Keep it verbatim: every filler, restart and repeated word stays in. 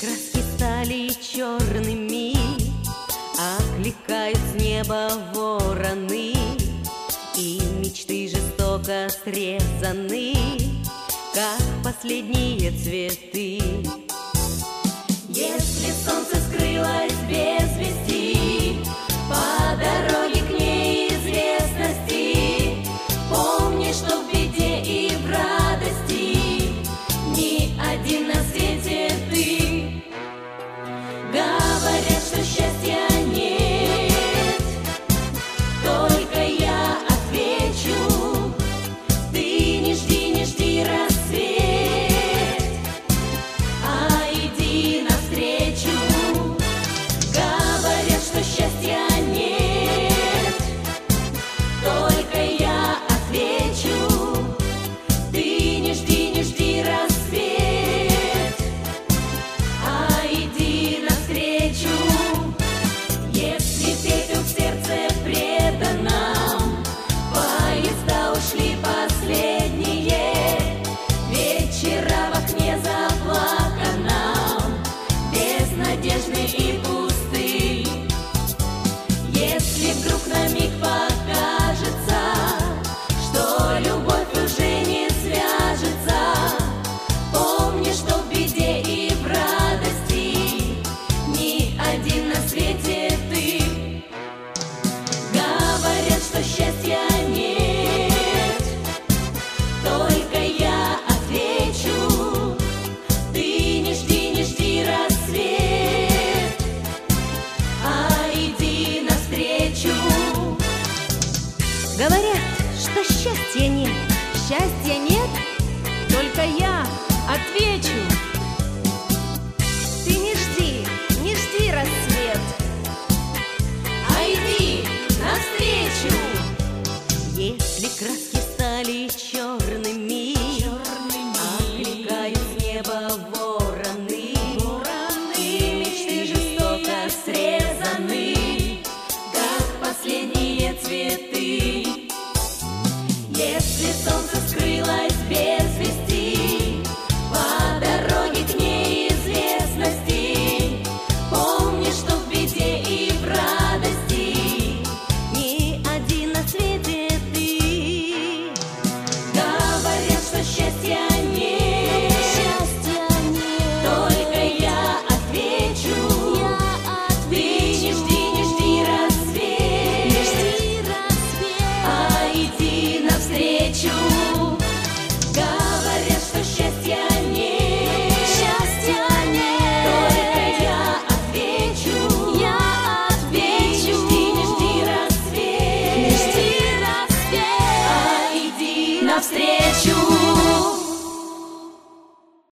краски стали черными, окликают с неба вороны, и мечты жестоко срезаны, как последние цветы. Если солнце скрылось без вести, по дороге к неизвестности, помни, что в беде и в радости ни один на свете ты. Говорят, что счастья нет, только я отвечу: ты не жди, не жди рассвет, а иди навстречу. Говорят, что счастья нет, только я отвечу: ты не жди, не жди рассвет, а иди навстречу. Если пепел в сердце преданном, поезда ушли последние, вечера в окне заплаканном, безнадежны и пусты. Если вдруг на миг покажется, что любовь уже не свяжется, помни, что в беде и в радости ни один на свете ты. Говорят, что счастья нет, только я отвечу: ты не жди, не жди рассвет, а иди навстречу. Говорят, что счастья нет, счастья нет, только я отвечу: ты не жди, не жди рассвет, А иди навстречу. Если краски стали черными, окликают с неба вороны, и мечты жестоко срезаны, как последние цветы. Если солнце скрылось без вести, по дороге к неизвестности, помни, что в беде и в радости ни один на свете ты. Говорят, что счастья нет, только я отвечу: ты не жди, не жди рассвет, а иди навстречу. Говорят, что счастья нет, только я отвечу: ты не жди, не жди рассвет, а иди навстречу.